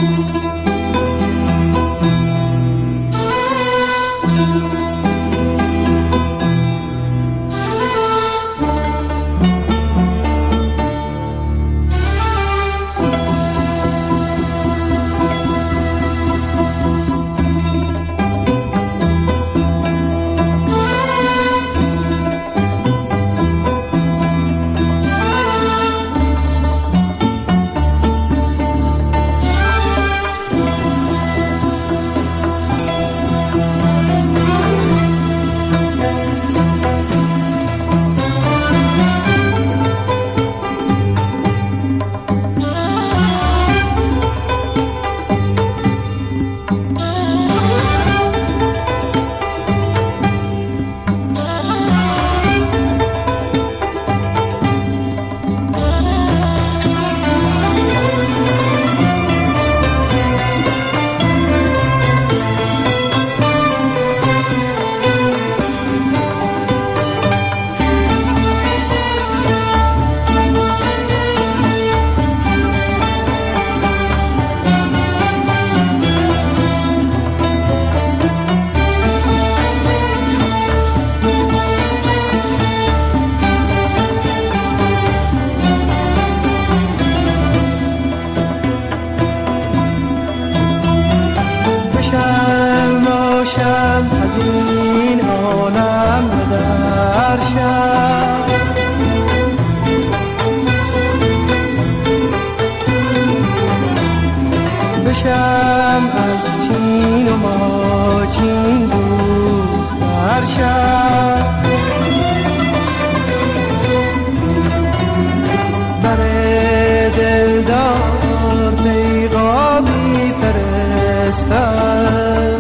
بشم از چین و ماچین دورتر شم، بر دلدار پیغامی فرستم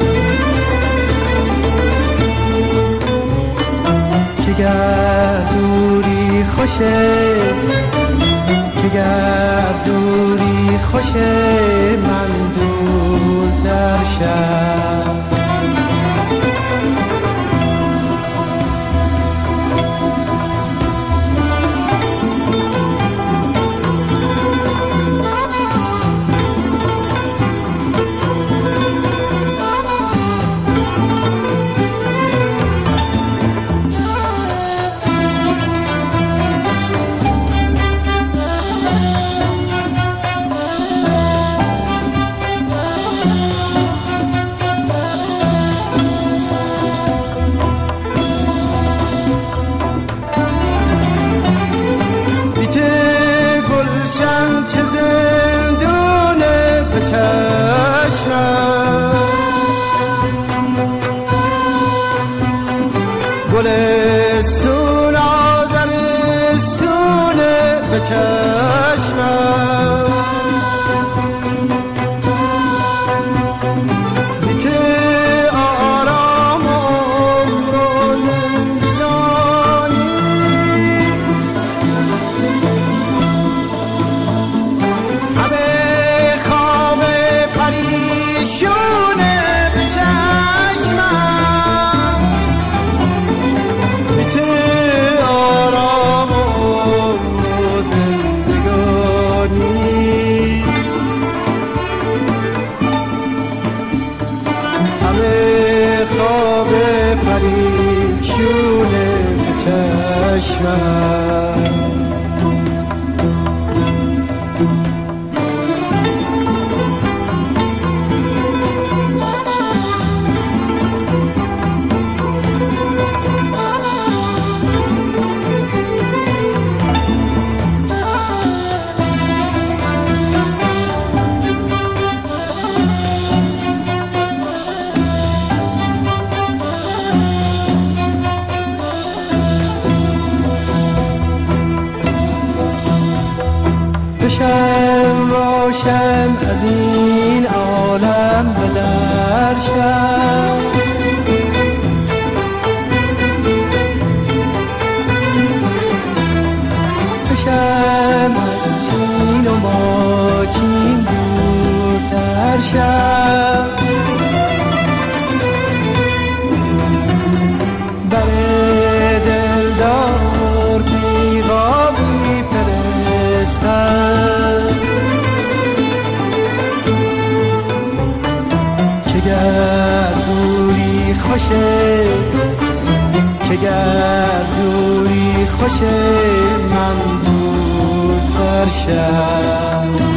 که گر دوری خوشه، که گر دوری خوشه من دور در شب. گلستون آذرستونه به چشمم، که آرام عمر و زندگانی همه خواب پریشونه به چشمم. پریشونه به چشمم. بشم روشن از این عالم به در شم، بشم از چین و ماچین دورتر شم، بر دلدار پیغامی فرستم گر دوری خوشه، که گر دوری خوشه من دورتر شم.